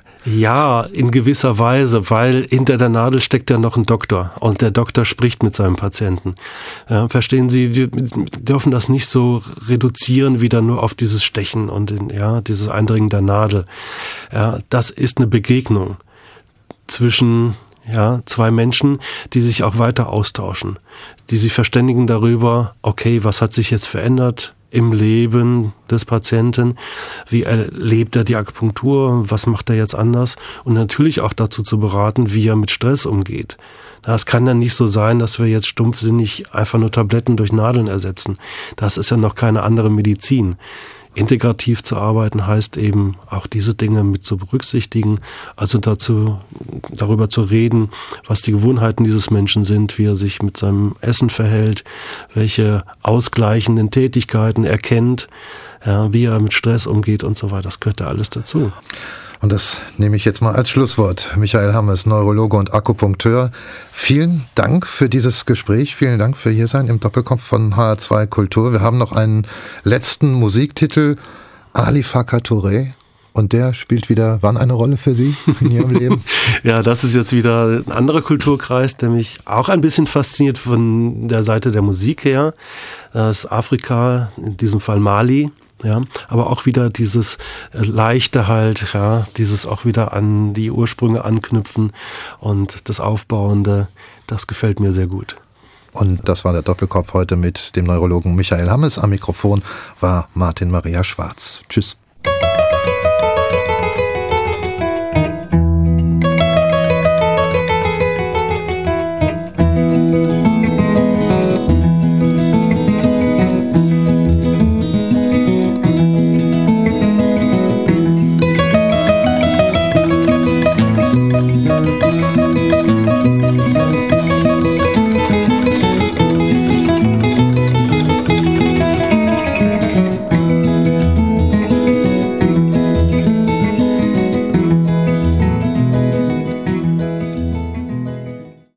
Ja, in gewisser Weise, weil hinter der Nadel steckt ja noch ein Doktor und der Doktor spricht mit seinem Patienten. Ja, verstehen Sie, wir dürfen das nicht so reduzieren wieder nur auf dieses Stechen und in, ja, dieses Eindringen der Nadel. Ja, das ist eine Begegnung zwischen ja, zwei Menschen, die sich auch weiter austauschen, die sich verständigen darüber, okay, was hat sich jetzt verändert im Leben des Patienten, wie erlebt er die Akupunktur, was macht er jetzt anders und natürlich auch dazu zu beraten, wie er mit Stress umgeht. Es kann dann nicht so sein, dass wir jetzt stumpfsinnig einfach nur Tabletten durch Nadeln ersetzen. Das ist ja noch keine andere Medizin. Integrativ zu arbeiten heißt eben auch diese Dinge mit zu berücksichtigen, also dazu, darüber zu reden, was die Gewohnheiten dieses Menschen sind, wie er sich mit seinem Essen verhält, welche ausgleichenden Tätigkeiten er kennt, ja, wie er mit Stress umgeht und so weiter. Das gehört da alles dazu. Und das nehme ich jetzt mal als Schlusswort. Michael Hammes, Neurologe und Akupunkteur. Vielen Dank für dieses Gespräch. Vielen Dank für hier sein im Doppelkopf von H R zwei Kultur. Wir haben noch einen letzten Musiktitel, Ali Farka Touré. Und der spielt wieder wann eine Rolle für Sie in Ihrem Leben? Ja, das ist jetzt wieder ein anderer Kulturkreis, der mich auch ein bisschen fasziniert von der Seite der Musik her. Das ist Afrika, in diesem Fall Mali. Ja, aber auch wieder dieses Leichte halt, ja, dieses auch wieder an die Ursprünge anknüpfen und das Aufbauende, das gefällt mir sehr gut. Und das war der Doppelkopf heute mit dem Neurologen Michael Hammes. Am Mikrofon war Martin Maria Schwarz. Tschüss.